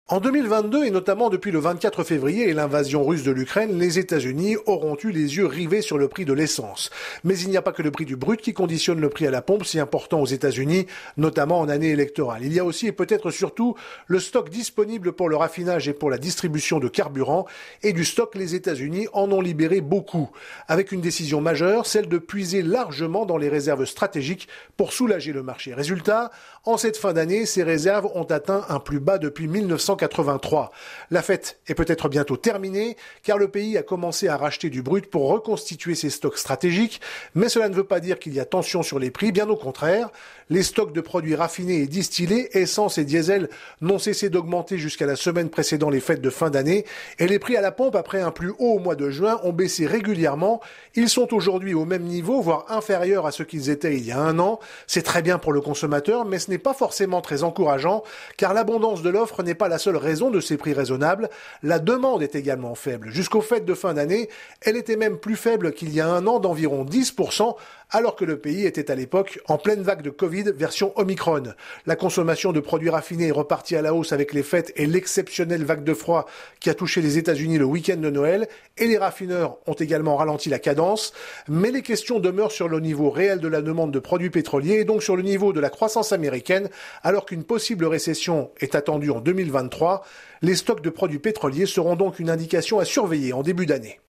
En 2022, et notamment depuis le 24 février et l'invasion russe de l'Ukraine, les États-Unis auront eu les yeux rivés sur le prix de l'essence. Mais il n'y a pas que le prix du brut qui conditionne le prix à la pompe, si important aux États-Unis, notamment en année électorale. Il y a aussi et peut-être surtout le stock disponible pour le raffinage et pour la distribution de carburant. Et du stock, les États-Unis en ont libéré beaucoup. Avec une décision majeure, celle de puiser largement dans les réserves stratégiques pour soulager le marché. Résultat, en cette fin d'année, ces réserves ont atteint un plus bas depuis 1983. La fête est peut-être bientôt terminée, car le pays a commencé à racheter du brut pour reconstituer ses stocks stratégiques, mais cela ne veut pas dire qu'il y a tension sur les prix, bien au contraire. Les stocks de produits raffinés et distillés, essence et diesel, n'ont cessé d'augmenter jusqu'à la semaine précédant les fêtes de fin d'année, et les prix à la pompe, après un plus haut au mois de juin, ont baissé régulièrement. Ils sont aujourd'hui au même niveau, voire inférieurs à ce qu'ils étaient il y a un an. C'est très bien pour le consommateur, mais ce n'est pas forcément très encourageant, car l'abondance de l'offre n'est pas la seule raison de ces prix raisonnables. La demande est également faible. Jusqu'aux fêtes de fin d'année, elle était même plus faible qu'il y a un an d'environ 10%, alors que le pays était à l'époque en pleine vague de Covid version Omicron. La consommation de produits raffinés est repartie à la hausse avec les fêtes et l'exceptionnelle vague de froid qui a touché les États-Unis le week-end de Noël, et les raffineurs ont également ralenti la cadence. Mais les questions demeurent sur le niveau réel de la demande de produits pétroliers et donc sur le niveau de la croissance américaine, alors qu'une possible récession est attendue en 2023. Les stocks de produits pétroliers seront donc une indication à surveiller en début d'année.